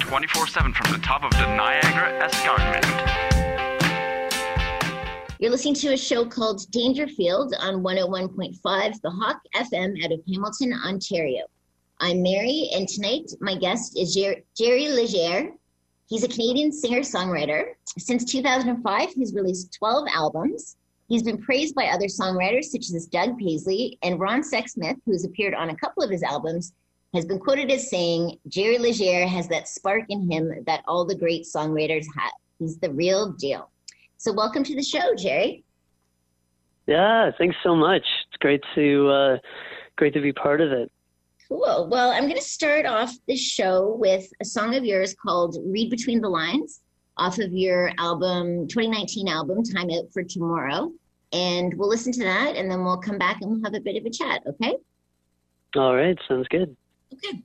24/7 from the top of the Niagara Escarpment. You're listening to a show called Dangerfield on 101.5 The Hawk FM out of Hamilton, Ontario. I'm Mary, and tonight my guest is Jerry Leger. He's a Canadian singer-songwriter. Since 2005, he's released 12 albums. He's been praised by other songwriters such as Doug Paisley, and Ron Sexsmith, who's appeared on a couple of his albums, has been quoted as saying, Jerry Leger has that spark in him that all the great songwriters have. He's the real deal. So welcome to the show, Jerry. Yeah, thanks so much. It's great to be part of it. Cool. Well, I'm going to start off this show with a song of yours called Read Between the Lines off of your 2019 album, Time Out for Tomorrow. And we'll listen to that, and then we'll come back and we'll have a bit of a chat, okay? All right, sounds good. Okay.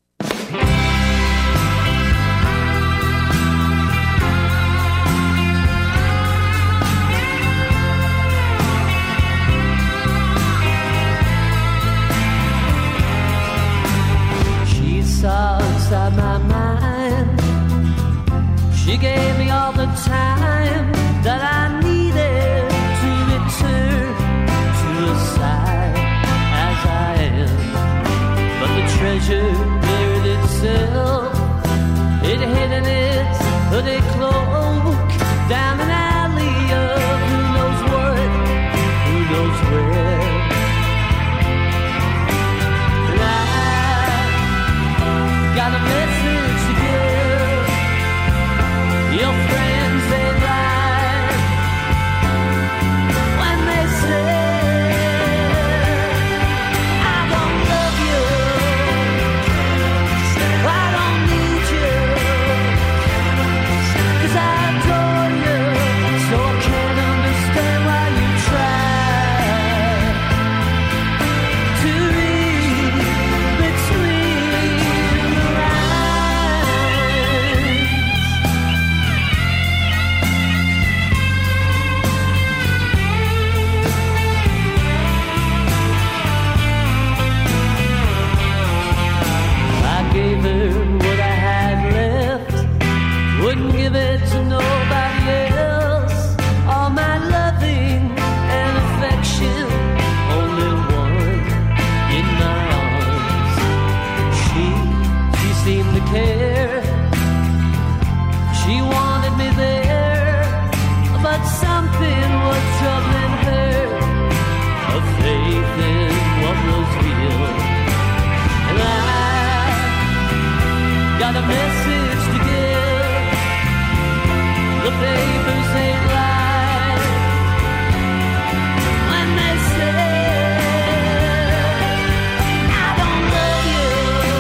She saw inside my mind. She gave me all the time that I needed to return to the side as I am. But the treasure buried itself. It hid in its hooded cloak down an alley of who knows what, who knows where. And I got a message to give your friends, they lie when they say I don't love you, I don't need you, 'cause I adore you, so I can't understand why you try to read between the lines. I gave her what I had left, wouldn't give it to nobody else. All my loving and affection, only one in my arms. She seemed to care. She wanted me there, but something was troubling her. A faith in what was real. And I got a message to give. The papers ain't lie when they say I don't love you,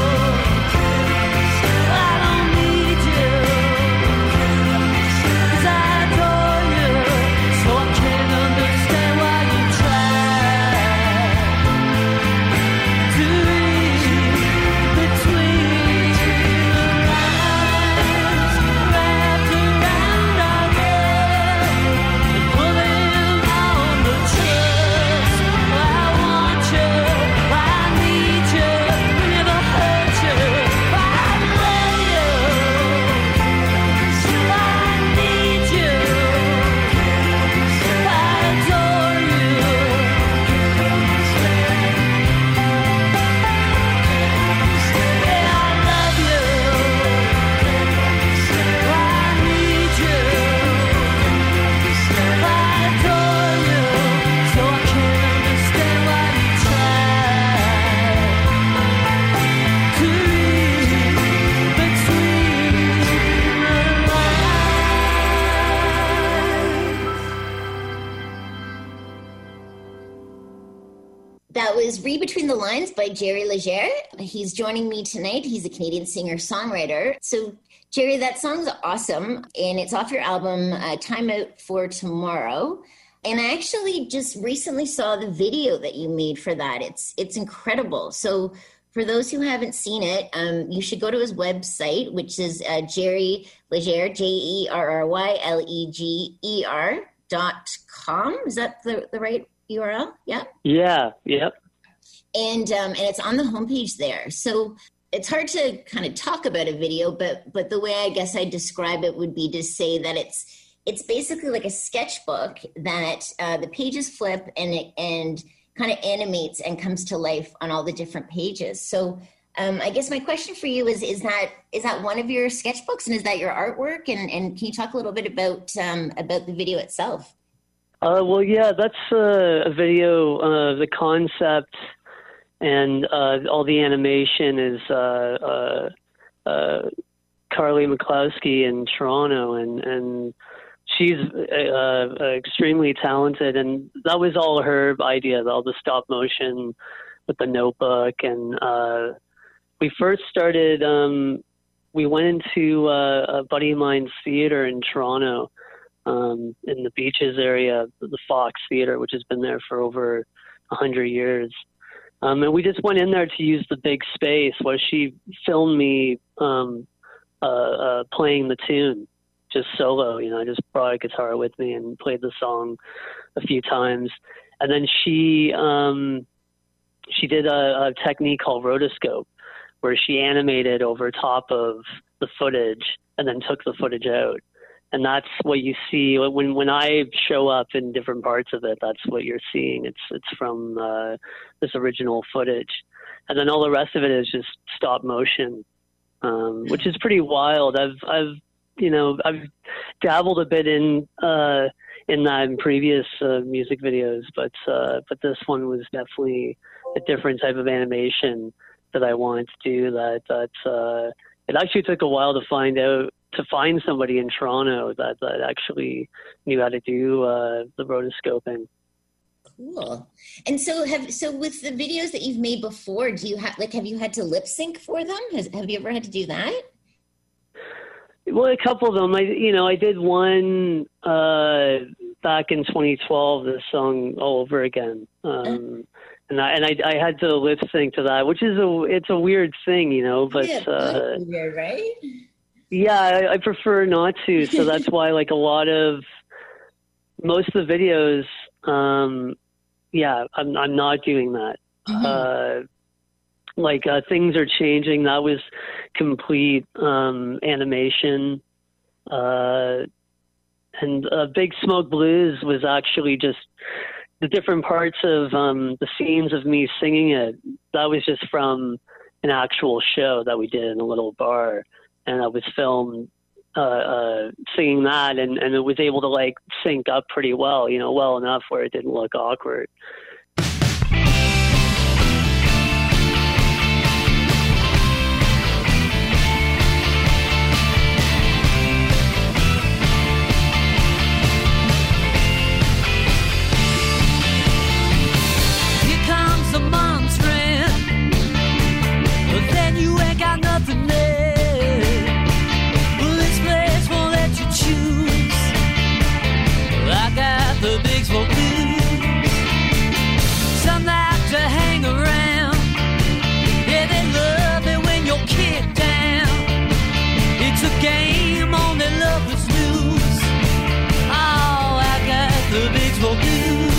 I don't need you, 'cause I adore you, so I can't understand why you try to read between the lines, wrapped around our head and pulling on the trust. I want you, I need you, never hurt you, I love you, I need you, I adore you. Yeah, I love you, I need you, I adore you, so I can't understand why you try to read between the lines. That was Read Between the Lines by Jerry Leger. He's joining me tonight. He's a Canadian singer-songwriter. So, Jerry, that song's awesome, and it's off your album, Time Out for Tomorrow. And I actually just recently saw the video that you made for that. It's incredible. So for those who haven't seen it, you should go to his website, which is Jerry Leger, JerryLeger.com. Is that the right URL? Yeah. Yeah. Yep. And it's on the homepage there. So it's hard to kind of talk about a video, but the way I guess I describe it would be to say that it's basically like a sketchbook that the pages flip and kind of animates and comes to life on all the different pages. So I guess my question for you is that one of your sketchbooks, and is that your artwork? And can you talk a little bit about the video itself? Well, yeah, that's a video. The concept and all the animation is Carly McCloskey in Toronto, and she's extremely talented, and that was all her idea, all the stop motion with the notebook. And we first started, we went into a buddy of mine's theater in Toronto, in the Beaches area, the Fox Theater, which has been there for over 100 years. And we just went in there to use the big space where she filmed me playing the tune, just solo. I just brought a guitar with me and played the song a few times. And then she did a technique called rotoscope, where she animated over top of the footage and then took the footage out. And that's what you see when I show up in different parts of it. That's what you're seeing. It's from this original footage, and then all the rest of it is just stop motion, which is pretty wild. I've dabbled a bit in that in previous music videos, but this one was definitely a different type of animation that I wanted to do. That it actually took a while to find somebody in Toronto that actually knew how to do the rotoscoping. Cool. And so with the videos that you've made before, have you had to lip sync for them? Have you ever had to do that? Well, a couple of them. I did one back in 2012. This song All Over Again, and I had to lip sync to that, which is it's a weird thing, but weird, right? Yeah, I prefer not to. So that's why, most of the videos, I'm not doing that. Mm-hmm. Things Are Changing, that was complete animation. And Big Smoke Blues was actually just the different parts of the scenes of me singing it. That was just from an actual show that we did in a little bar. And I was filmed singing that, and it was able to sync up pretty well, well enough where it didn't look awkward. Here comes the monster, but then you ain't got nothing left. The big smoke blues. Some like to hang around. Yeah, they love it when you're kicked down. It's a game on their lovers lose. Oh, I got the big smoke blues.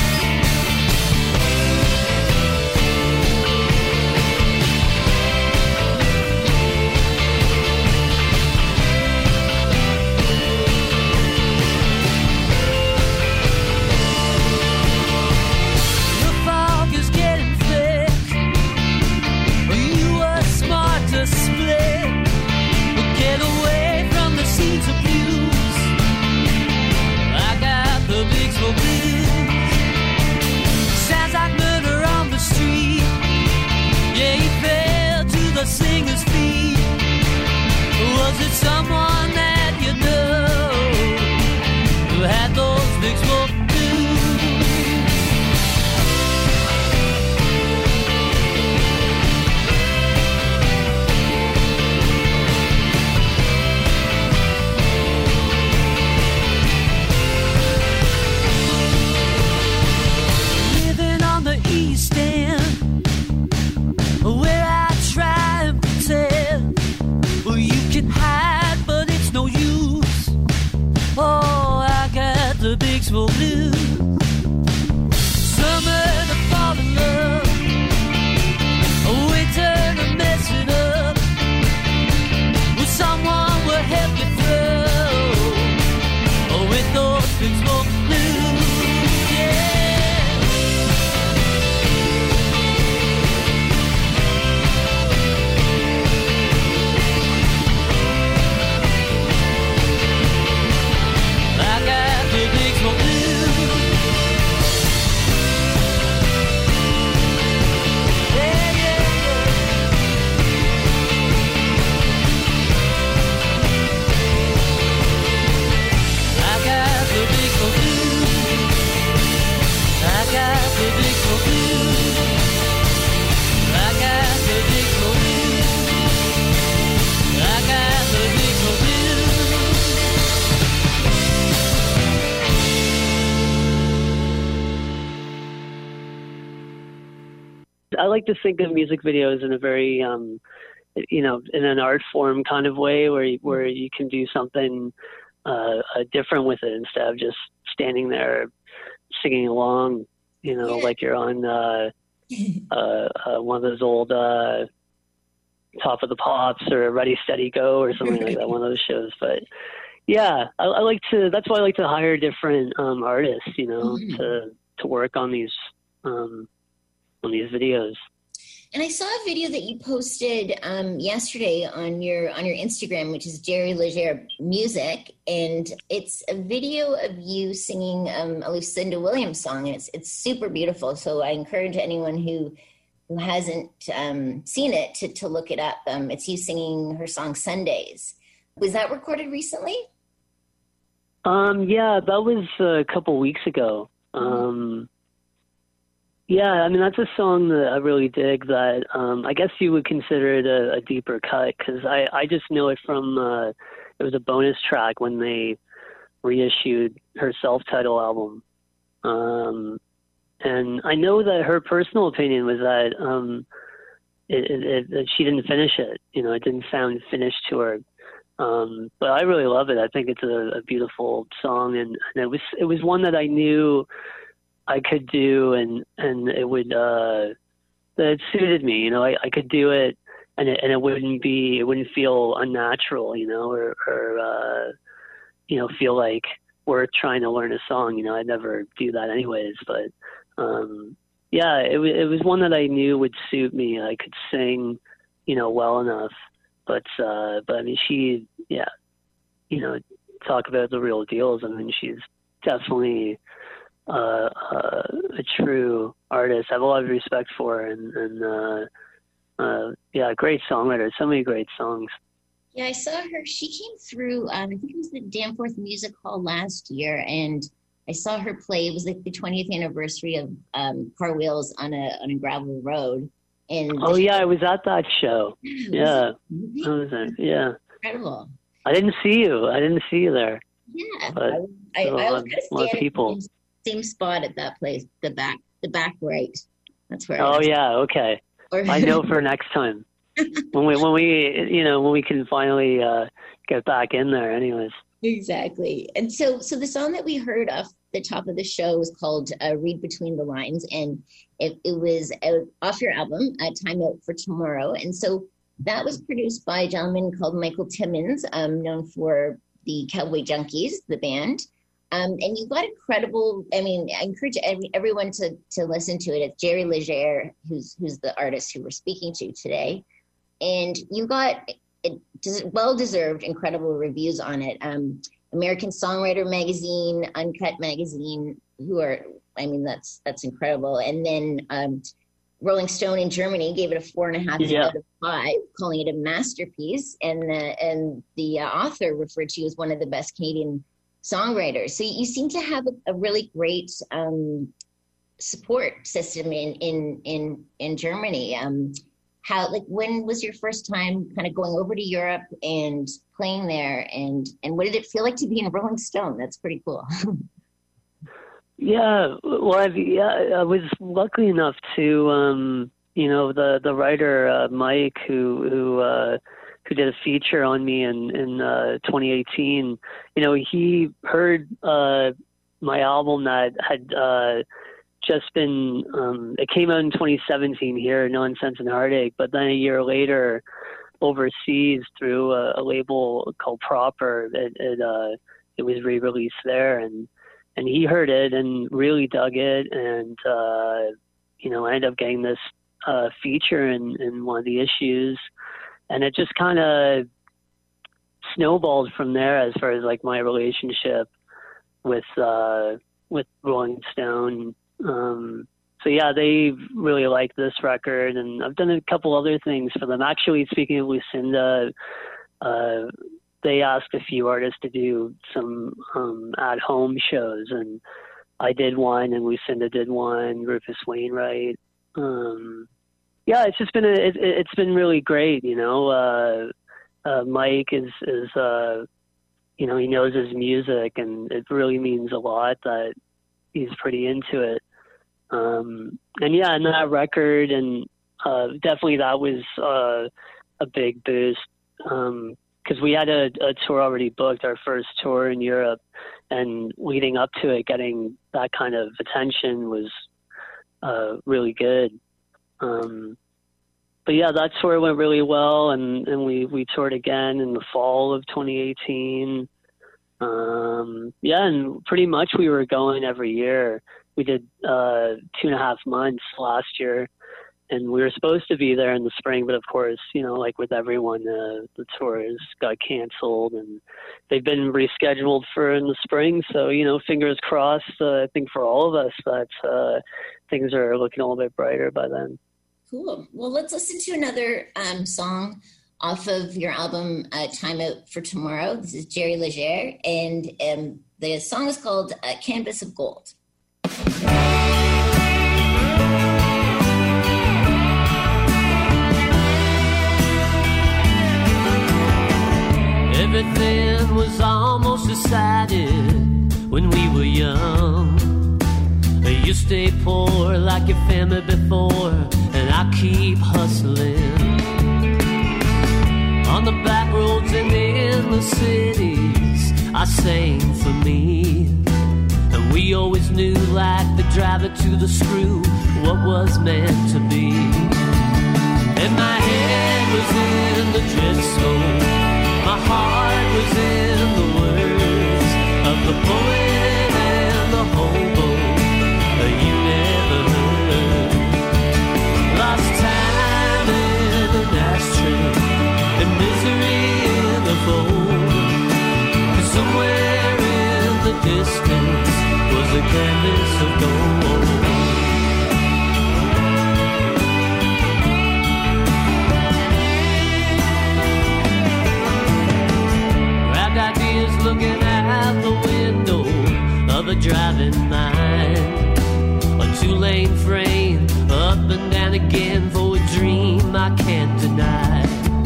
The singer's feet. Was it someone that you know who had those big smoke living on the East End, where I try and pretend. Well, you can hide, but it's no use. Oh, I got the big smoke blues. Summer to fall in love, winter to mess it up. like to think of music videos in a very, you know, in an art form kind of way where you can do something different with it instead of just standing there singing along, you know, like you're on one of those old Top of the Pops or Ready Steady Go or something like that, one of those shows. But yeah, I like to. That's why I like to hire different artists, you know, to work on these videos. And I saw a video that you posted yesterday on your Instagram, which is Jerry Leger Music, and it's a video of you singing a Lucinda Williams song, and it's super beautiful. So I encourage anyone who hasn't seen it to look it up. It's you singing her song Sundays. Was that recorded recently? Yeah, that was a couple weeks ago. Yeah, I mean, that's a song that I really dig that I guess you would consider it a deeper cut, because I just know it from, it was a bonus track when they reissued her self-titled album. And I know that her personal opinion was that that she didn't finish it. You know, it didn't sound finished to her. But I really love it. I think it's a beautiful song, and it was one that I knew I could do, and it would that it suited me. You know, I could do it, and it wouldn't feel unnatural. You know, or you know, feel like we're trying to learn a song. You know, I'd never do that anyways. But yeah, it was one that I knew would suit me. I could sing, you know, well enough. But I mean, she, yeah, you know, talk about the real deals. I mean, she's definitely a true artist. I have a lot of respect for her, and yeah, great songwriter. So many great songs. Yeah, I saw her. She came through. I think it was the Danforth Music Hall last year, and I saw her play. It was like the 20th anniversary of Car Wheels on a gravel road. And yeah, I was at that show. Yeah, I was there. Yeah, incredible. I didn't see you there. Yeah, but I was a lot of people. Same spot at that place, the back right. That's where. Oh yeah, okay. I know for next time when we can finally get back in there. Anyways. Exactly. And so the song that we heard off the top of the show was called Read Between the Lines, and it was off your album, Time Out for Tomorrow. And so that was produced by a gentleman called Michael Timmons, known for the Cowboy Junkies, the band. And you got incredible, I mean, I encourage everyone to listen to it. It's Jerry Leger, who's the artist who we're speaking to today. And you got well-deserved incredible reviews on it. American Songwriter Magazine, Uncut Magazine, that's incredible. And then Rolling Stone in Germany gave it a 4.5 out of 5, calling it a masterpiece. And the author referred to you as one of the best Canadian songwriters. So you seem to have a really great support system in Germany. When was your first time kind of going over to Europe and playing there, and what did it feel like to be in Rolling Stone? That's pretty cool. Yeah, well, I was lucky enough to, the writer Mike who did a feature on me in 2018. You know, he heard my album that had just been it came out in 2017 here, Nonsense and Heartache, but then a year later overseas through a label called Proper, it was re-released there, and he heard it and really dug it, and I ended up getting this feature in one of the issues, and it just kind of snowballed from there as far as like my relationship with Rolling Stone. So yeah, they really like this record, and I've done a couple other things for them. Actually, speaking of Lucinda, they asked a few artists to do some at-home shows, and I did one, and Lucinda did one, Rufus Wainwright. Yeah, it's just been it's been really great, you know. Mike is he knows his music, and it really means a lot that he's pretty into it. And yeah, and that record, and definitely that was a big boost, because we had a tour already booked, our first tour in Europe, and leading up to it, getting that kind of attention was really good. But yeah, that tour went really well, and we toured again in the fall of 2018. Yeah, and pretty much we were going every year. We did 2.5 months last year, and we were supposed to be there in the spring, but of course, you know, like with everyone, the tours got canceled, and they've been rescheduled for in the spring. So, you know, fingers crossed, I think for all of us, that things are looking a little bit brighter by then. Cool. Well, let's listen to another song off of your album, Time Out for Tomorrow. This is Jerry Leger, and the song is called Canvas of Gold. Everything was almost decided when we were young. You stay poor like your family before, and I keep hustling on the back roads and in the cities. I sang for me, and we always knew, like the driver to the screw, what was meant to be. And my head was in the drift smoke, my heart was in the words of the poet and the hobo you never heard. Lost time in an ashtray and misery in the fold. Somewhere in the distance was a canvas of gold. Grabbed ideas looking out the window of a driving mind. A two-lane frame, up and down again for a dream I can't deny.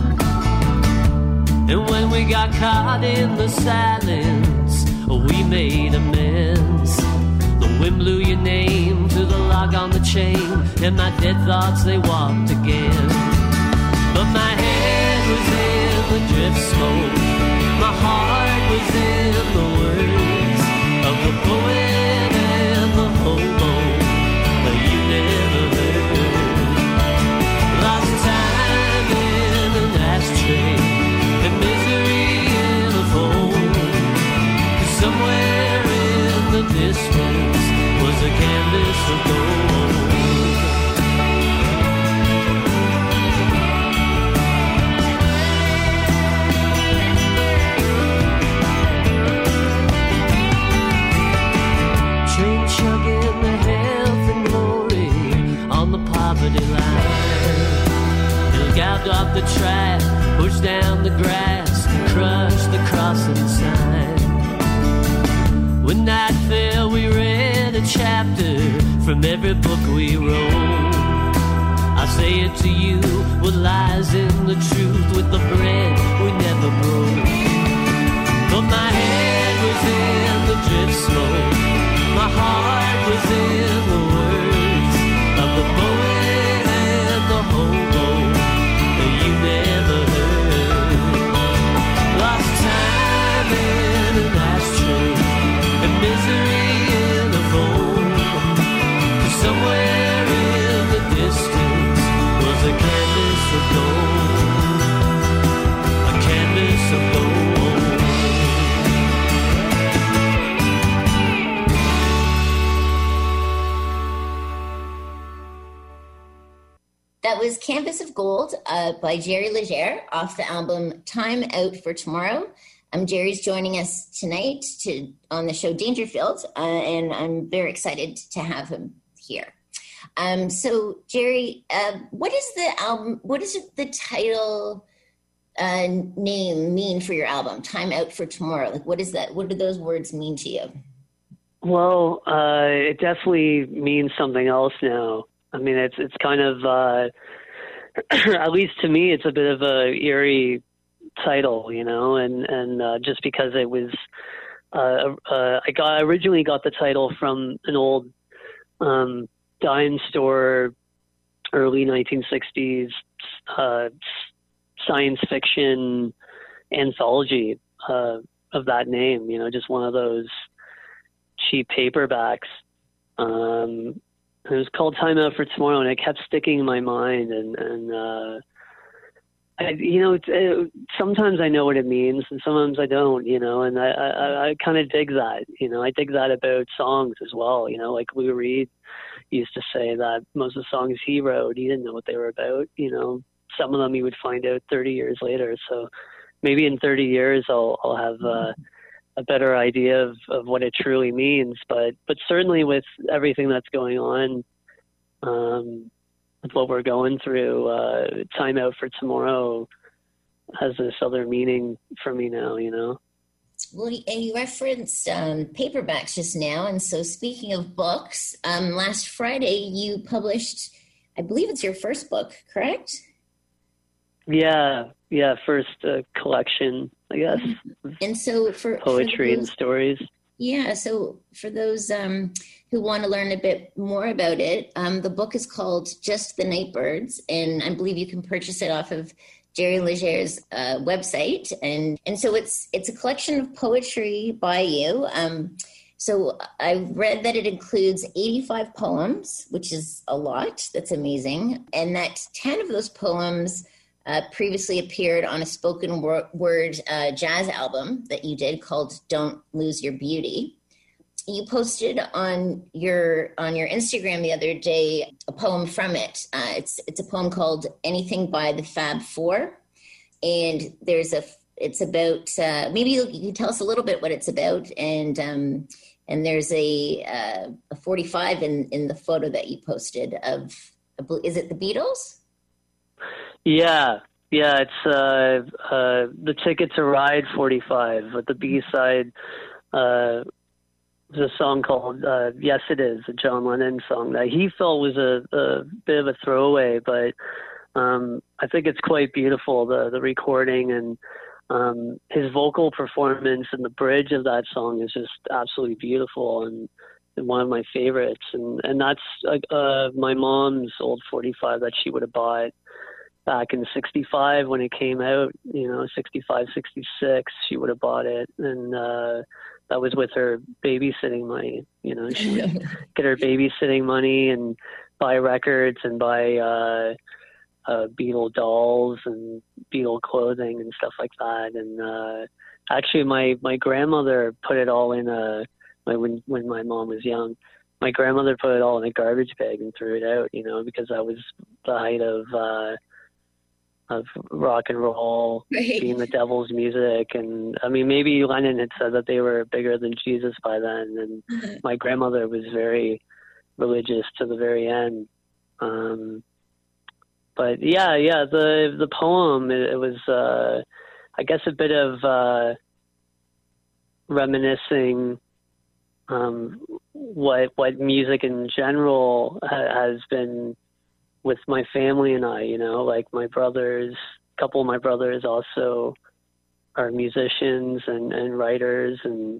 And when we got caught in the silence, we made amends. The wind blew your name to the lock on the chain, and my dead thoughts, they walked again. But my head was in the drift smoke, my heart was in the words of the poet and the hobo you never heard. Lost time in an ashtray and misery in a fold. Somewhere in the distance was a canvas of gold. Train chugging the health and glory on the poverty line. It'll gouged off the track, push down the grass, crush the crossing sign. When night fell, we read a chapter from every book we wrote. I say it to you, what lies in the truth, with the bread we never broke. But my head was in the drift smoke, my heart was in the words of the poet and the hobo that you never heard. Lost time in an ashtray and misery in the fold. Somewhere in the distance was a canvas of gold, a canvas of gold. That was Canvas of Gold by Jerry Leger off the album Time Out for Tomorrow. Jerry's joining us tonight on the show Dangerfield, and I'm very excited to have him here. So Jerry, what is the album? What does the title name mean for your album, Time Out for Tomorrow? Like, what is that? What do those words mean to you? Well, it definitely means something else now. I mean, it's kind of, at least to me, it's a bit of a eerie title, you know, and just because it was, I originally got the title from an old dime store early 1960s science fiction anthology of that name, just one of those cheap paperbacks. It was called Time Out for Tomorrow, and it kept sticking in my mind. Sometimes I know what it means, and sometimes I don't. And I kind of dig that. I dig that about songs as well. Like Lou Reed used to say that most of the songs he wrote, he didn't know what they were about. Some of them he would find out 30 years later. So maybe in 30 years I'll have a better idea of what it truly means. But certainly with everything that's going on, with what we're going through, Time Out for Tomorrow has this other meaning for me now, Well, and you referenced paperbacks just now. And so speaking of books, last Friday you published, I believe it's your first book, correct? Yeah, first collection, I guess. And so for poetry and stories. Yeah, so for those who want to learn a bit more about it, the book is called Just the Nightbirds, and I believe you can purchase it off of Jerry Leger's website. And so it's a collection of poetry by you. So I read that it includes 85 poems, which is a lot. That's amazing. And that 10 of those poems previously appeared on a spoken word jazz album that you did called Don't Lose Your Beauty. You posted on your Instagram the other day a poem from it. It's a poem called Anything by the Fab Four. And it's about, maybe you can tell us a little bit what it's about. And there's a 45 in the photo that you posted of, is it the Beatles? Yeah, it's the Ticket to Ride 45, with the B-side was a song called Yes It Is, a John Lennon song that he felt was a bit of a throwaway, but I think it's quite beautiful, the recording, and his vocal performance and the bridge of that song is just absolutely beautiful and one of my favorites. And that's my mom's old 45 that she would have bought back in 65 when it came out, 65, 66, she would have bought it. And that was with her babysitting money. She would get her babysitting money and buy records and buy Beatle dolls and Beatle clothing and stuff like that. And actually my grandmother put it all in when my mom was young, my grandmother put it all in a garbage bag and threw it out, because that was the height of rock and roll, right, being the devil's music. And I mean, maybe Lennon had said that they were bigger than Jesus by then. And my grandmother was very religious to the very end. But the poem, it was, I guess, a bit of reminiscing what music in general has been with my family and I, like my brothers, a couple of my brothers also are musicians and writers. And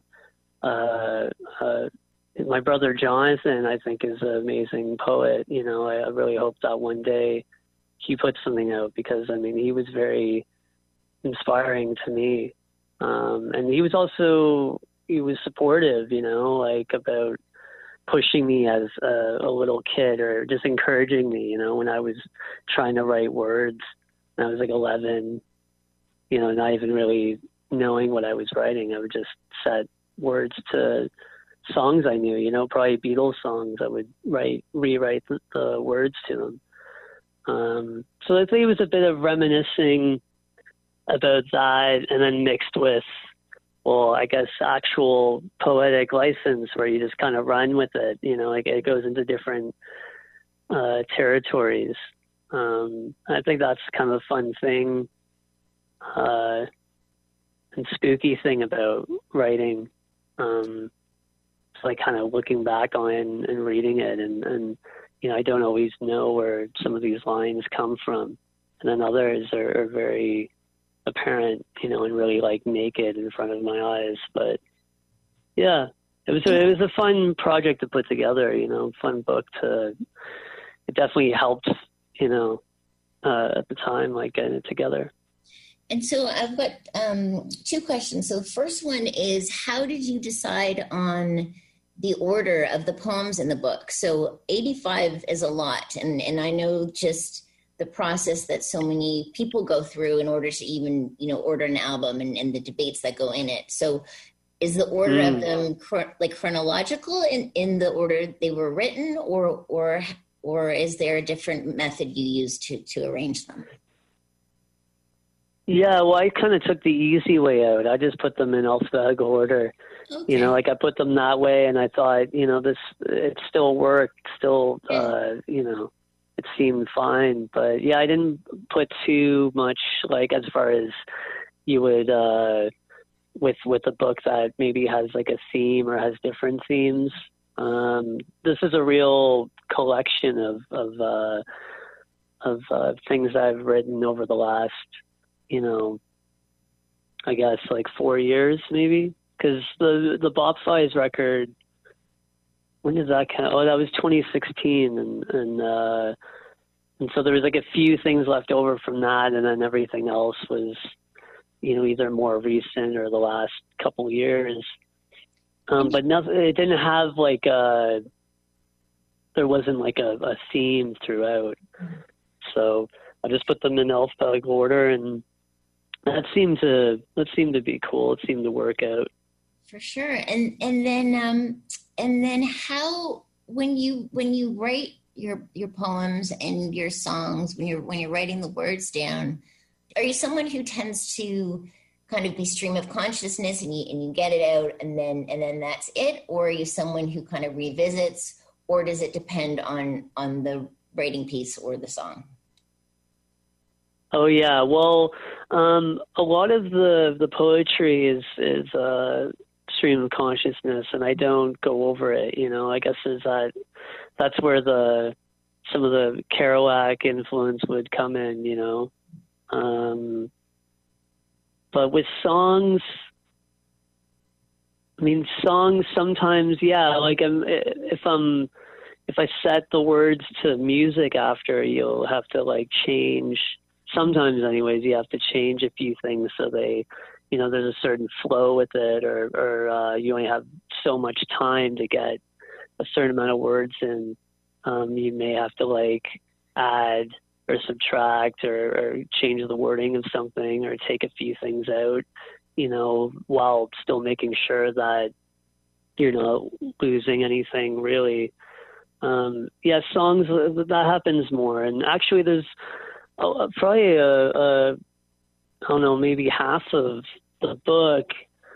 my brother Jonathan, I think, is an amazing poet. I really hope that one day he puts something out, because I mean, he was very inspiring to me. And he was supportive, about pushing me as a little kid, or just encouraging me, when I was trying to write words when I was like 11, not even really knowing what I was writing. I would just set words to songs I knew, probably Beatles songs. I would rewrite the words to them. So I think it was a bit of reminiscing about that, and then mixed with, well, I guess, actual poetic license where you just kind of run with it, like it goes into different territories. I think that's kind of a fun thing and spooky thing about writing. It's like kind of looking back on it and reading it, and I don't always know where some of these lines come from, and then others are very apparent, and really like naked in front of my eyes. But yeah, it was a fun project to put together, fun book it definitely helped at the time, like getting it together. And so I've got two questions. So the first one is, how did you decide on the order of the poems in the book? So 85 is a lot. And I know just the process that so many people go through in order to even, order an album and the debates that go in it. So is the order of them chronological in the order they were written, or is there a different method you use to arrange them? Yeah, well, I kind of took the easy way out. I just put them in alphabetical order. Okay. I put them that way, and I thought, it still worked, it seemed fine. But yeah, I didn't put too much, as far as you would with a book that maybe has like a theme or has different themes. This is a real collection of things I've written over the last, I guess 4 years maybe, because the Bop Fies record, when did that come? Oh, that was 2016, and so there was a few things left over from that, and then everything else was, either more recent or the last couple years. But nothing. It didn't have there wasn't a theme throughout. So I just put them in alphabetical order, and that seemed to be cool. It seemed to work out. For sure. And then how, when you write your poems and your songs, when you're writing the words down, are you someone who tends to kind of be stream of consciousness and you get it out and then that's it? Or are you someone who kind of revisits, or does it depend on the writing piece or the song? Oh yeah, well, a lot of the poetry is stream of consciousness, and I don't go over it. I guess that's where some of the Kerouac influence would come in. But with songs, songs sometimes, yeah. If I set the words to music after, you'll have to change. Sometimes anyways, you have to change a few things so they, there's a certain flow with it, or you only have so much time to get a certain amount of words in. You may have to add or subtract or change the wording of something or take a few things out, while still making sure that you're not losing anything really. Yeah, songs, that happens more. And actually there's probably I don't know, maybe half of the book.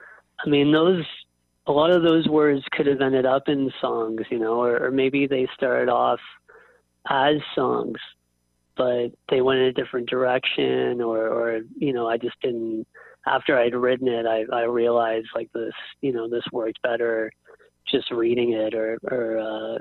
A lot of those words could have ended up in songs, or maybe they started off as songs, but they went in a different direction, or I just didn't. After I'd written it, I realized this, this worked better just reading it, or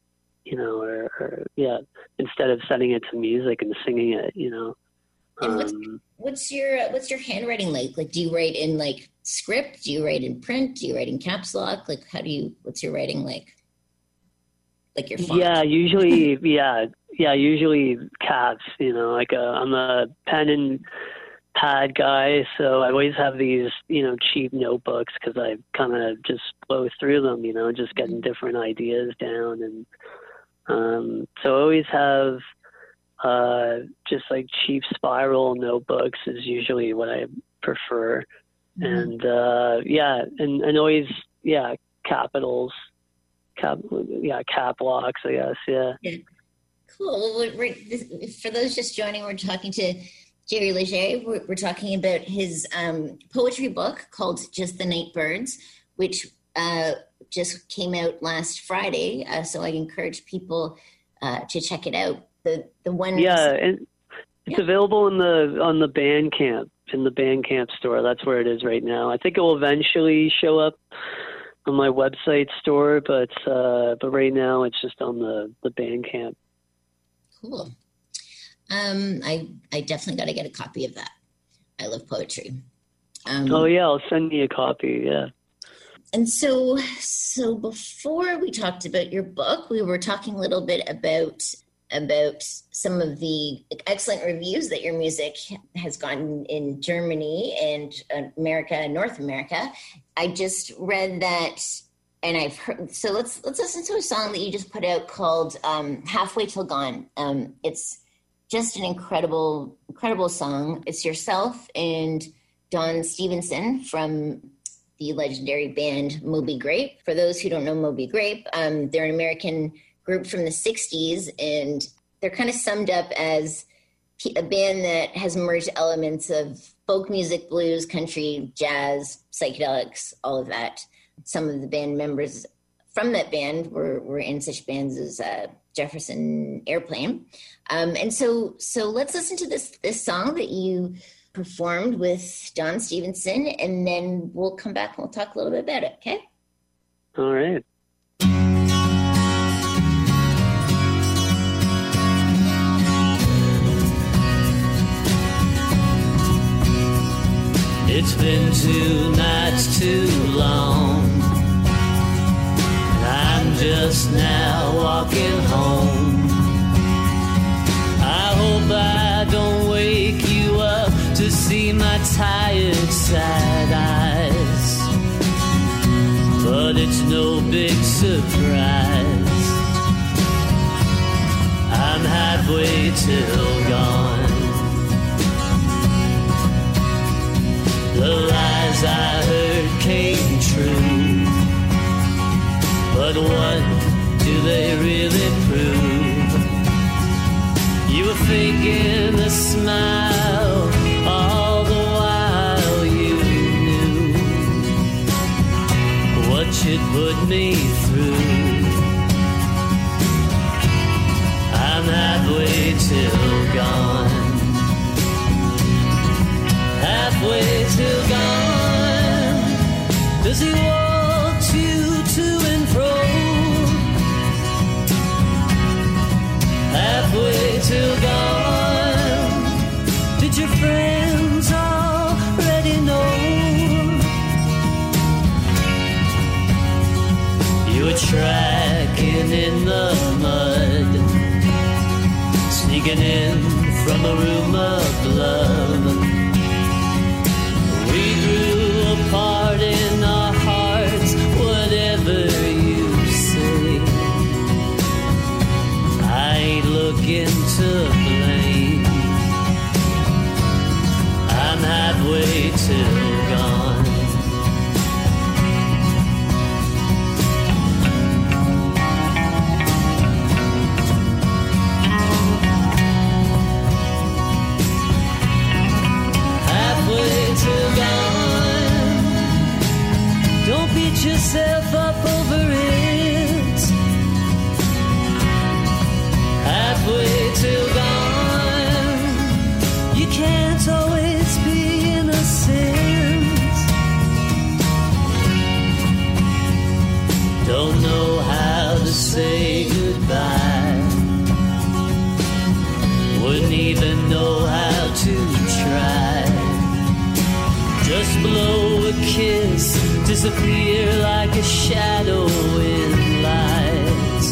instead of setting it to music and singing it, And what's your handwriting like? Do you write in script? Do you write in print? Do you write in caps lock? What's your writing like? Your font? Yeah, usually, usually caps, I'm a pen and pad guy. So I always have these, cheap notebooks, cause I kind of just blow through them, just getting different ideas down. And, so I always have, just cheap spiral notebooks is usually what I prefer. Mm-hmm. And, and always, capitals, cap locks, I guess. Yeah. Cool. Well, for those just joining, we're talking to Jerry Leger. We're talking about his poetry book called Just the Night Birds, which just came out last Friday. So I encourage people to check it out. The one. Yeah, and it's available on the Bandcamp, in the Bandcamp store. That's where it is right now. I think it will eventually show up on my website store, but right now it's just on the Bandcamp. Cool. I definitely got to get a copy of that. I love poetry. Oh yeah, I'll send you a copy. Yeah. And so before we talked about your book, we were talking a little bit about about some of the excellent reviews that your music has gotten in Germany and America, North America. I just read that, and I've heard, so let's listen to a song that you just put out called Halfway Till Gone. It's just an incredible song. It's yourself and Don Stevenson from the legendary band Moby Grape. For those who don't know Moby Grape, they're an American group from the 60s, and they're kind of summed up as a band that has merged elements of folk music, blues, country, jazz, psychedelics, all of that. Some of the band members from that band were in such bands as Jefferson Airplane. And so let's listen to this song that you performed with Don Stevenson, and then we'll come back and we'll talk a little bit about it, okay? All right. It's been 2 nights too long, and I'm just now walking home. I hope I don't wake you up to see my tired, sad eyes, but it's no big surprise. I'm halfway till gone. The lies I heard came true, but what do they really prove? You were faking a smile all the while you knew what you'd put me through. I'm halfway till gone. Halfway till gone. Does he walk you to and fro? Halfway till gone. Did your friends already know? You were tracking in the mud, sneaking in from a room of love. We grew apart in our hearts, whatever you say. I ain't looking to blame. I'm halfway till gone. Halfway till gone. Don't beat yourself up over it. Halfway till gone. You can't always be innocent. Don't know how to say goodbye. Wouldn't even know how to try. Just blow a kiss, disappear like a shadow in light.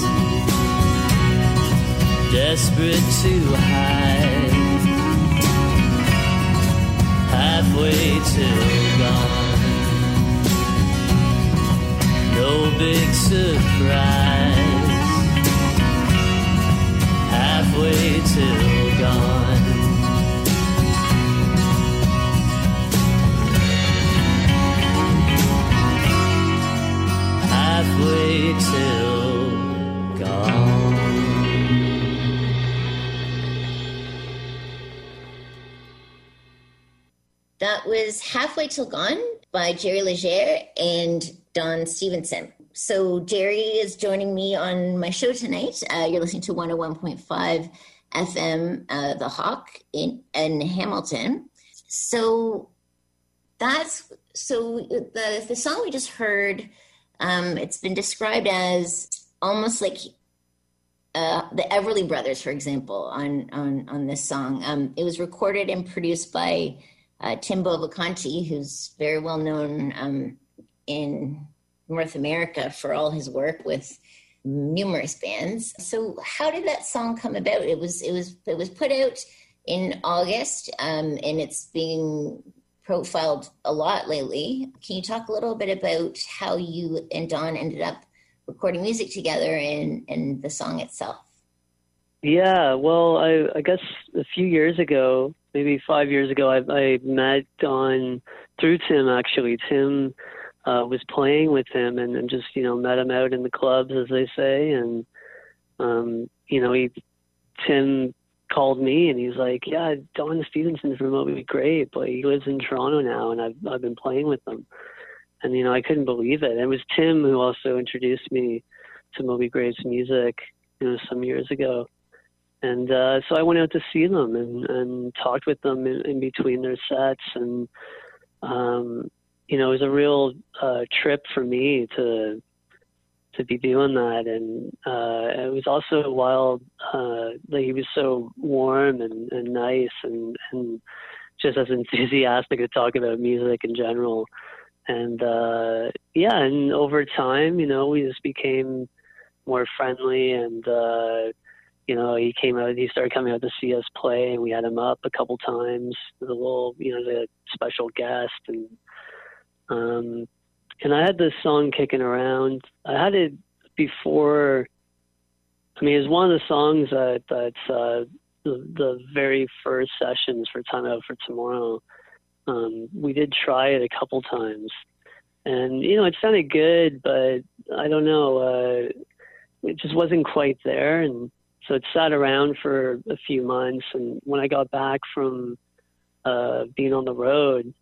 Desperate to hide. Halfway till gone. No big surprise. Halfway till gone. Halfway till gone. That was Halfway Till Gone by Jerry Leger and Don Stevenson. So Jerry is joining me on my show tonight. You're listening to 101.5 FM, The Hawk in Hamilton. So the song we just heard, it's been described as almost like the Everly Brothers, for example, on this song. It was recorded and produced by Tim Bovacanti, who's very well known in North America for all his work with numerous bands. So how did that song come about? It was put out in August, and it's being profiled a lot lately. Can you talk a little bit about how you and Don ended up recording music together and the song itself? Yeah, well, I guess a few years ago, maybe 5 years ago, I met Don through Tim, actually. Tim was playing with him and just, met him out in the clubs, as they say. And, Tim called me and he's like, yeah, Don Stevenson's from Moby Grape. Like, he lives in Toronto now and I've been playing with him. And, I couldn't believe it. And it was Tim who also introduced me to Moby Grape's music, some years ago. And so I went out to see them and talked with them in between their sets. And, it was a real trip for me to be doing that. And it was also wild that he was so warm and nice and just as enthusiastic to talk about music in general. And and over time, we just became more friendly and he started coming out to see us play, and we had him up a couple times as a little, as a special guest. And I had this song kicking around. I had it before. I mean, it's one of the songs that's the very first sessions for Time Out for Tomorrow. We did try it a couple times, and it sounded good, but I don't know. It just wasn't quite there, and so it sat around for a few months. And when I got back from being on the road,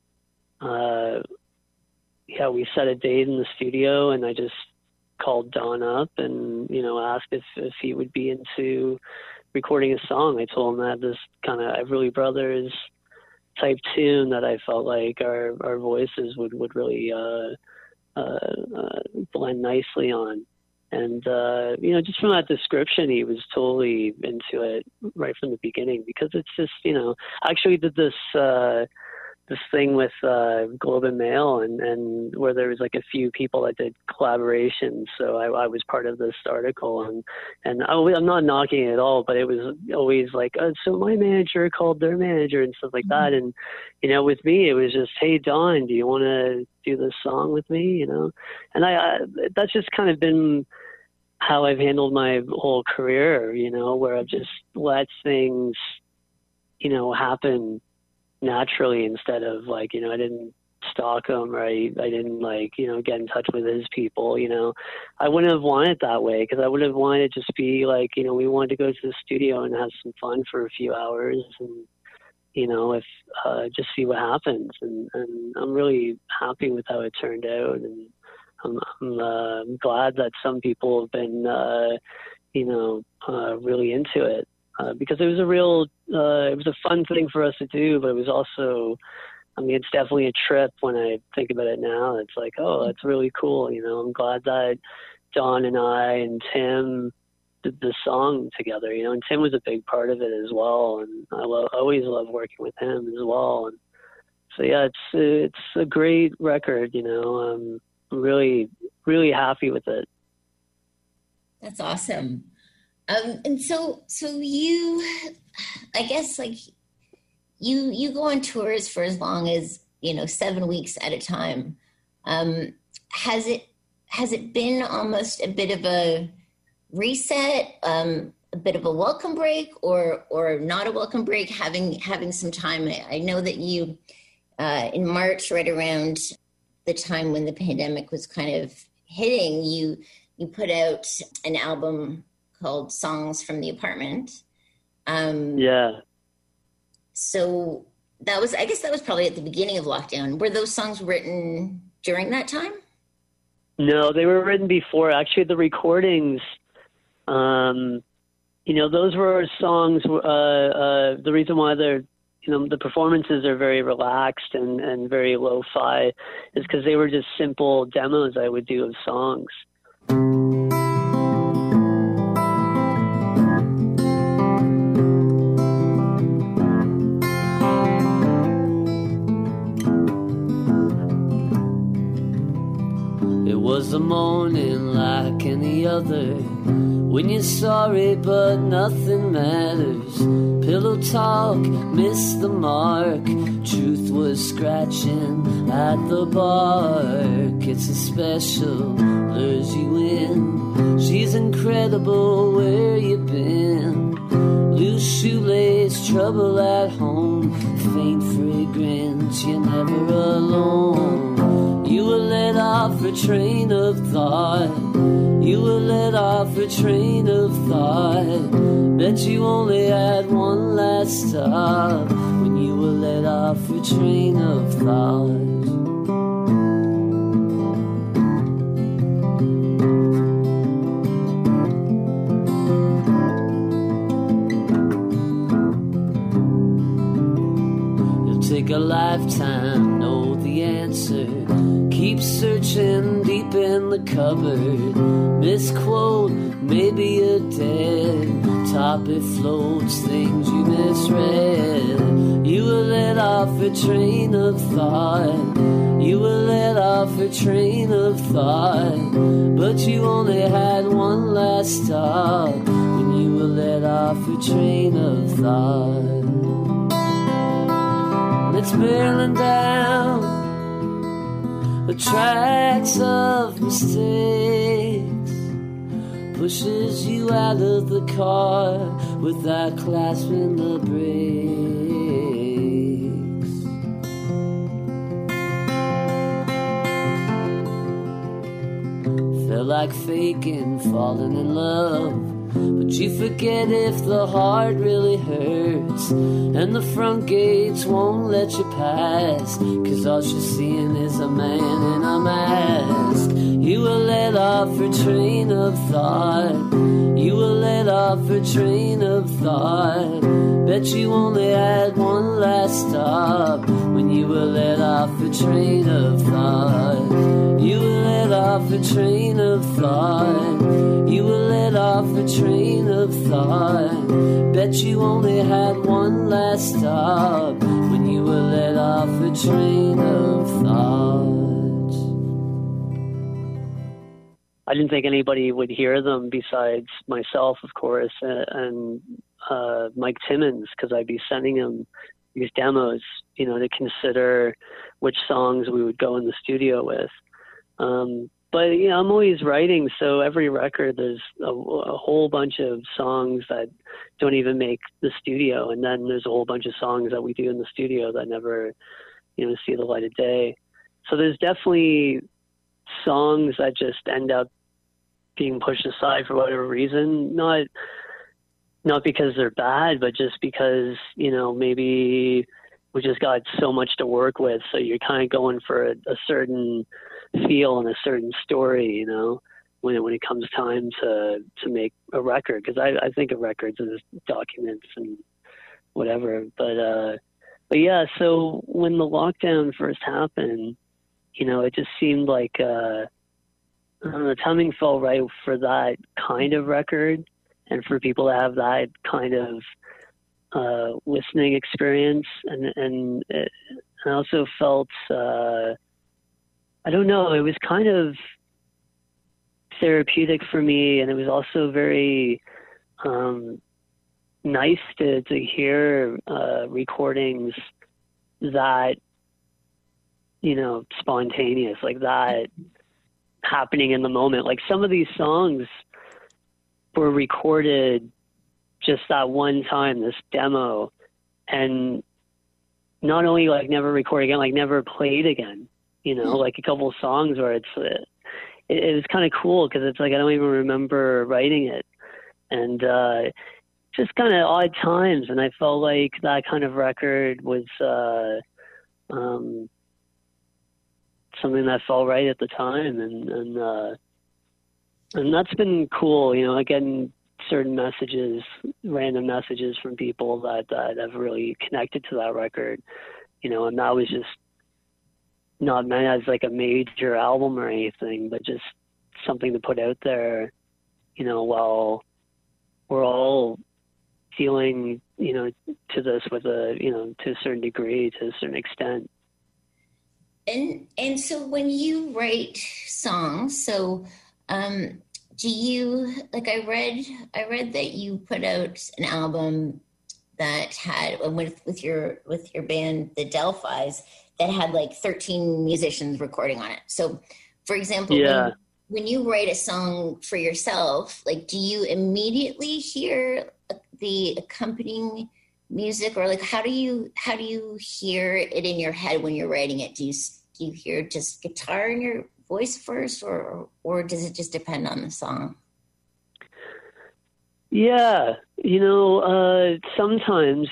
we set a date in the studio, and I just called Don up and, asked if he would be into recording a song. I told him I had this kind of Everly Brothers type tune that I felt like our voices would really blend nicely on. And, just from that description, he was totally into it right from the beginning, because it's just, I actually did this thing with Globe and Mail and where there was like a few people that did collaborations. So I was part of this article and I'm not knocking it at all, but it was always like, so my manager called their manager and stuff like that. And, with me, it was just, hey, Don, do you want to do this song with me? And that's just kind of been how I've handled my whole career, where I've just let things, happen naturally instead of like, I didn't stalk him or I didn't get in touch with his people. I wouldn't have wanted it that way, because I would have wanted to just be like, we wanted to go to the studio and have some fun for a few hours and, if just see what happens. And I'm really happy with how it turned out. And I'm glad that some people have been, really into it. Because it was it was a fun thing for us to do, but it was also, it's definitely a trip when I think about it now. It's like, oh, that's really cool. I'm glad that Don and I and Tim did the song together, and Tim was a big part of it as well. And I always love working with him as well. And so, yeah, it's a great record, I'm really, really happy with it. That's awesome. And so you, I guess, like you go on tours for as long as 7 weeks at a time. Has it been almost a bit of a reset, a bit of a welcome break, or not a welcome break? Having some time. I know that you in March, right around the time when the pandemic was kind of hitting, you put out an album called Songs from the Apartment. So I guess that was probably at the beginning of lockdown. Were those songs written during that time? No, they were written before. Actually, the recordings, those were songs, the reason why they're, the performances are very relaxed and very lo-fi is because they were just simple demos I would do of songs. was a morning like any other, when you're sorry but nothing matters. Pillow talk missed the mark, truth was scratching at the bark. It's a special, lures you in. She's incredible, where you been? Loose shoelace, trouble at home, faint fragrance, you're never alone. You were let off a train of thought, you were let off a train of thought. Bet you only had one last stop when you were let off a train of thought. Take a lifetime, know the answer. Keep searching deep in the cupboard. Misquote, maybe you're dead. Topic floats, things you misread. You were let off a train of thought, you were let off a train of thought. But you only had one last stop when you were let off a train of thought. It's barreling down the tracks of mistakes, pushes you out of the car without clasping the brakes. Felt like faking, falling in love, but you forget if the heart really hurts, and the front gates won't let you pass, 'cause all you're seeing is a man in a mask. You were let off a train of thought, you were let off a train of thought. Bet you only had one last stop when you were let off a train of thought. You were let off a train of thought, you were let off a train of thought. Bet you only had one last stop when you were let off a train of thought. I didn't think anybody would hear them besides myself, of course, and Mike Timmons, because I'd be sending him these demos, you know, to consider which songs we would go in the studio with. But, you know, I'm always writing, so every record there's a whole bunch of songs that don't even make the studio, and then there's a whole bunch of songs that we do in the studio that never, you know, see the light of day. So there's definitely songs that just end up being pushed aside for whatever reason, not because they're bad, but just because, you know, maybe we just got so much to work with, so you're kind of going for a certain feel and a certain story, you know, when it comes time to make a record, because I think of records as documents and whatever. But yeah, so when the lockdown first happened, you know, it just seemed like I don't know, the timing felt right for that kind of record, and for people to have that kind of listening experience, and I also felt I don't know, it was kind of therapeutic for me, and it was also very nice to hear recordings that, you know, spontaneous, like that happening in the moment. Like some of these songs were recorded just that one time, this demo, and not only like never recorded again, like never played again, you know, like a couple of songs where it was kind of cool, because it's like I don't even remember writing it, and just kind of odd times, and I felt like that kind of record was something that felt right at the time, and that's been cool, you know, getting certain messages, random messages from people that have really connected to that record, you know, and that was just not meant as like a major album or anything, but just something to put out there, you know, while we're all feeling, you know, to this with a, you know, to a certain degree, to a certain extent. And so when you write songs, so do you, like, I read that you put out an album that had with your band, the Delphis, that had like 13 musicians recording on it. So, for example, when you write a song for yourself, like, do you immediately hear the accompanying music, or like how do you hear it in your head when you're writing it? Do you hear just guitar in your voice first, or does it just depend on the song? Yeah, sometimes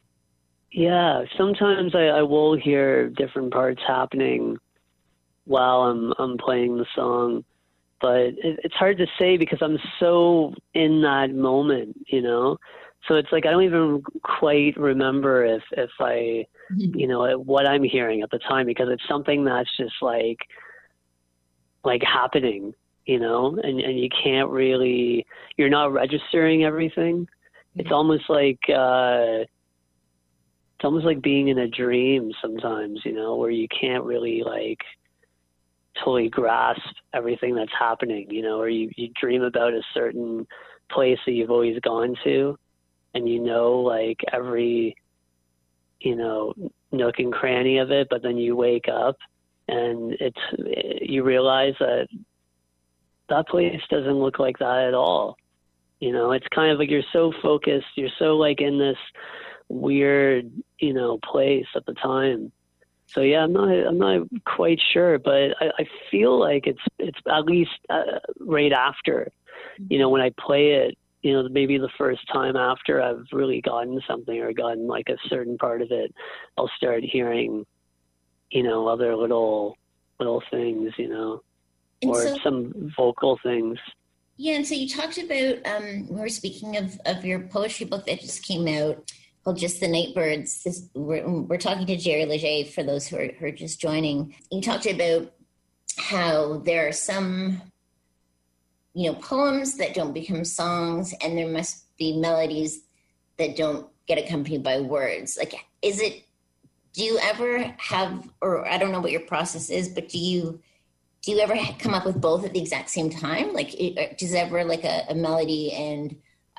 I will hear different parts happening while I'm playing the song, but it's hard to say because I'm so in that moment, So it's like I don't even quite remember if I, what I'm hearing at the time, because it's something that's just like happening, and you can't really, you're not registering everything. It's almost like being in a dream sometimes, where you can't really like totally grasp everything that's happening, or you dream about a certain place that you've always gone to, and like every, nook and cranny of it, but then you wake up and you realize that place doesn't look like that at all. It's kind of like you're so focused, you're so like in this weird, place at the time. So yeah, I'm not quite sure, but I feel like it's at least right after, when I play it, maybe the first time after I've really gotten something or gotten like a certain part of it, I'll start hearing, other little things, or some vocal things. Yeah, and so you talked about, we were speaking of your poetry book that just came out called Just the Nightbirds. We're talking to Jerry Leger for those who are just joining. You talked about how there are some, poems that don't become songs, and there must be melodies that don't get accompanied by words. Like, do you ever have, or I don't know what your process is, but do you ever come up with both at the exact same time? Like, does ever like a melody and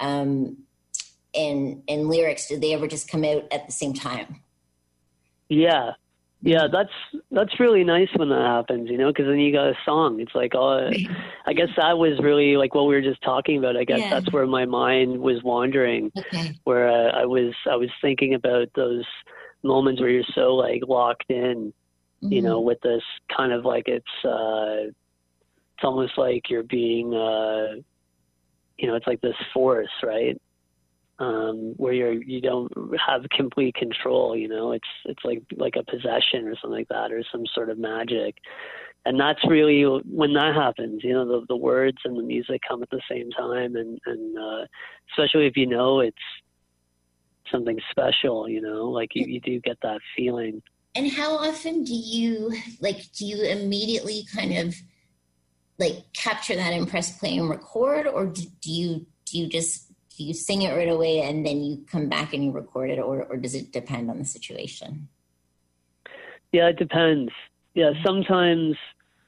lyrics, do they ever just come out at the same time? Yeah, that's really nice when that happens, because then you got a song. It's like, I guess that was really like what we were just talking about. I guess that's where my mind was wandering, where I was thinking about those moments where you're so like locked in, with this kind of like it's almost like you're being, it's like this force, right? Where you don't have complete control, it's like a possession or something like that, or some sort of magic. And that's really when that happens, the words and the music come at the same time. And especially if, it's something special, like you do get that feeling. And how often do you immediately kind of like capture that and press play and record, or do you sing it right away and then you come back and you record it, or does it depend on the situation? Yeah, it depends. Yeah, sometimes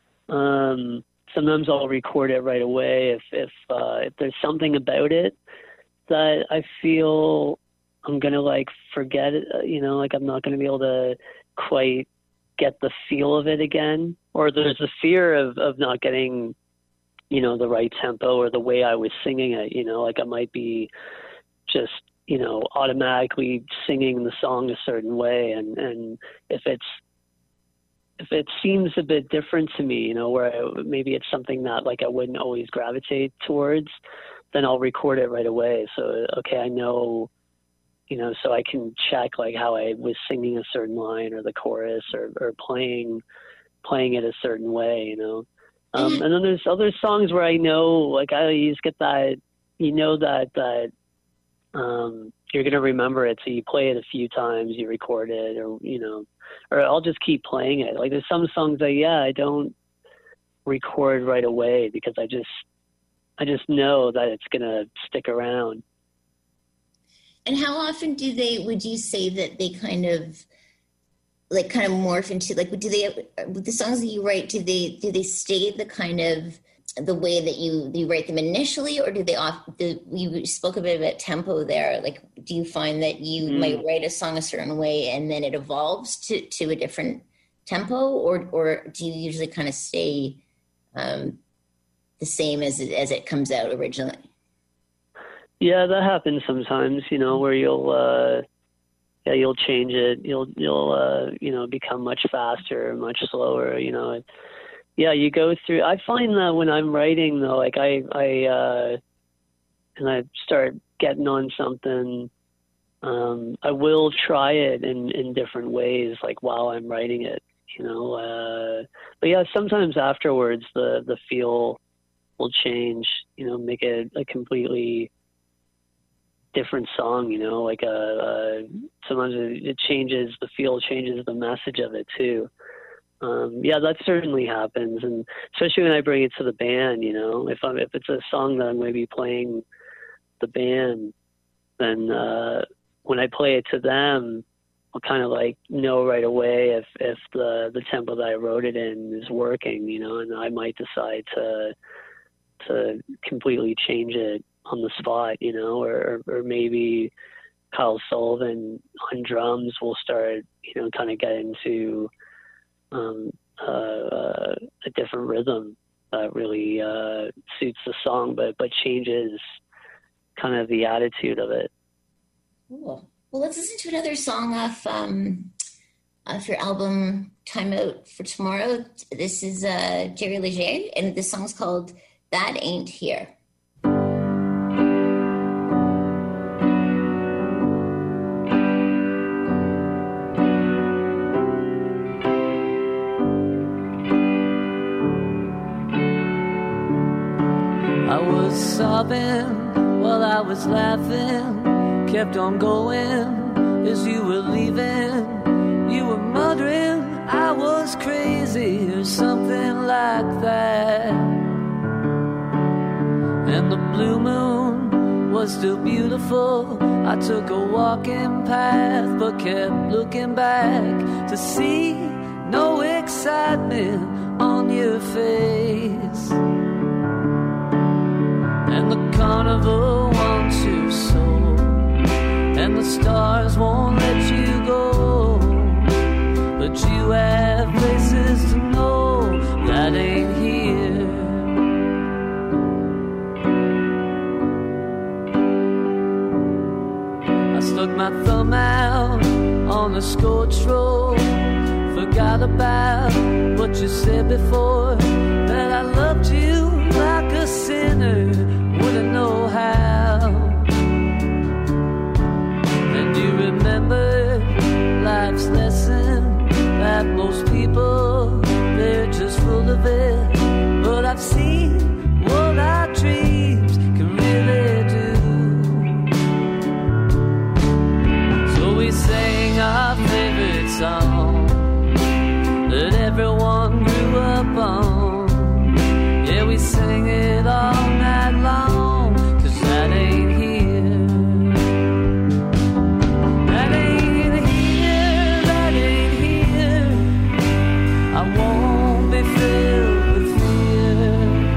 I'll record it right away if there's something about it that I feel I'm gonna like forget it. Like I'm not gonna be able to quite get the feel of it again, or there's a fear of not getting the right tempo or the way I was singing it, like I might be just, automatically singing the song a certain way. And if it seems a bit different to me, where maybe it's something that like I wouldn't always gravitate towards, then I'll record it right away. So, okay, I know, so I can check like how I was singing a certain line or the chorus or playing it a certain way, and then there's other songs where I know, like you just get that, that you're going to remember it. So you play it a few times, you record it, or I'll just keep playing it. Like there's some songs that, I don't record right away because I just know that it's going to stick around. And how often would you say that they kind of like kind of morph into, like, do they, with the songs that you write, do they stay the kind of the way that you write them initially, or do they you spoke a bit about tempo there, like do you find that you might write a song a certain way and then it evolves to a different tempo, or do you usually kind of stay the same as it comes out originally? Yeah, that happens sometimes, where you'll change it. You'll become much faster, much slower, you go through. I find that when I'm writing though, like I start getting on something, I will try it in different ways, like while I'm writing it, but yeah, sometimes afterwards the feel will change, make it a completely different song, like sometimes it changes, the feel changes the message of it too. That certainly happens, and especially when I bring it to the band, if it's a song that I'm going to be playing the band, then when I play it to them, I'll kind of like know right away if the tempo that I wrote it in is working, and I might decide to completely change it on the spot, or maybe Kyle Sullivan on drums will start, kind of get into a different rhythm that really suits the song, but changes kind of the attitude of it. Cool. Well, let's listen to another song off your album Time Out for Tomorrow. This is Jerry Leger, and this song's called That Ain't Here. Sobbing while I was laughing, kept on going as you were leaving. You were muttering I was crazy or something like that. And the blue moon was still beautiful. I took a walking path but kept looking back to see no excitement on your face. And the carnival wants your soul, and the stars won't let you go, but you have places to know that ain't here. I stuck my thumb out on the scorched road, forgot about what you said before, that I loved you like a sinner wouldn't know how. And you remember life's lesson, that most people, they're just full of it. But I've seen what our dreams can really do. So we sang our favorite song that everyone grew up on. Yeah, we sang it all night long, 'cause that ain't here. That ain't here, that ain't here. I won't be filled with fear.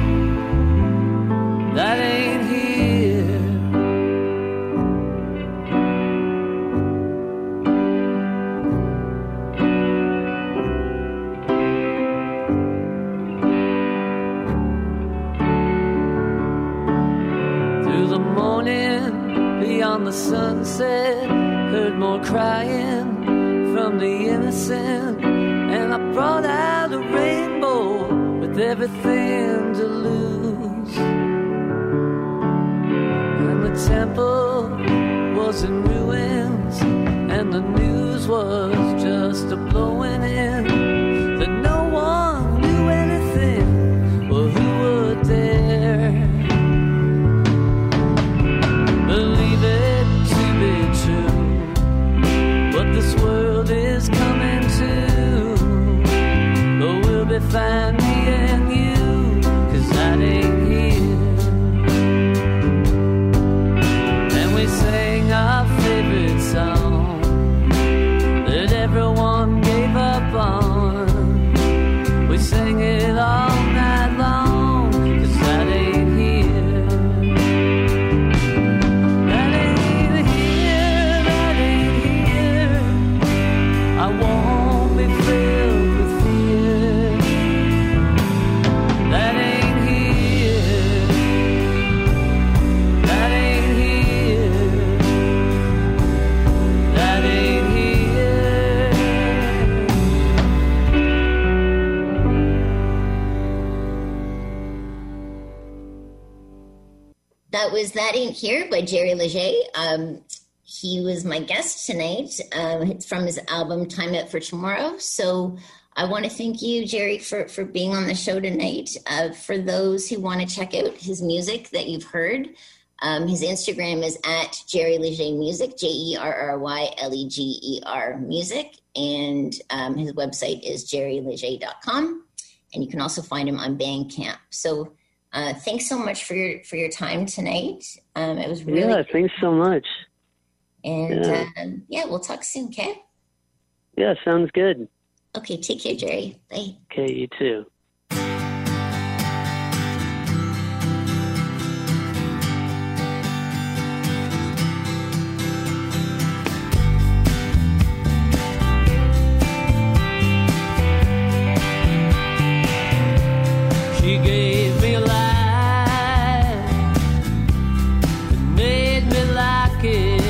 That ain't here. Beyond the sunset, heard more crying from the innocent, and I brought out a rainbow with everything to lose. And the temple was in ruins, and the news was just a blowing in that no one knew anything or who would dare believe it to be true. What this world is coming to, but we'll be fine, me and you, 'cause that ain't here. And we sang our favorite song that everyone gave that was That Ain't Here by Jerry Leger. He was my guest tonight. It's from his album Time Out for Tomorrow. So I want to thank you, Jerry, for being on the show tonight. For those who want to check out his music that you've heard, his Instagram is at Jerry Leger Music, JerryLeger Music, and his website is jerryleger.com, and you can also find him on Bandcamp. So thanks so much for your time tonight. It was really thanks so much. And we'll talk soon, okay? Yeah, sounds good. Okay, take care, Jerry. Bye. Okay, you too. She gave me a life and made me like it.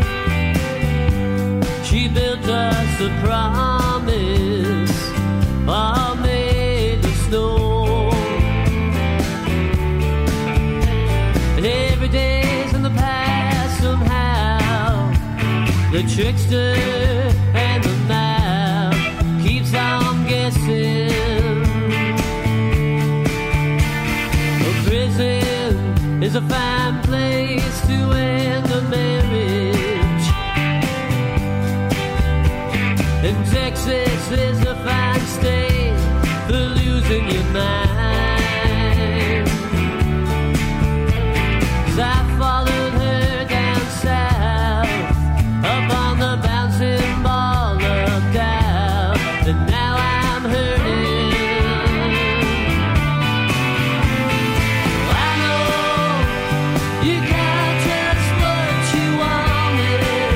She built us a promise, all made of snow. And every day's in the past somehow. The trickster and the mouth keeps on guessing. Is a fine place to end a marriage. And Texas is a fine state for losing your mind. 'Cause I followed her down south, up on the bouncing ball of doubt, and now I'm hurting. You got just what you wanted,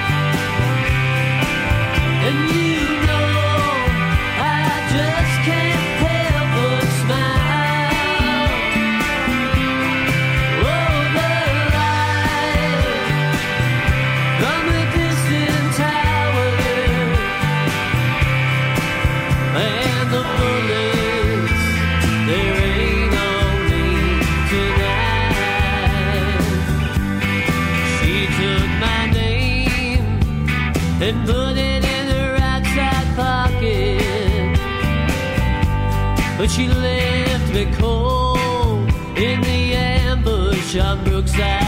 and you know I just can't help but smile. Oh, the light from a distant tower, and the bullets, there ain't only tonight. She took my name and put it in her right side pocket, but she left me cold in the ambush on Brookside.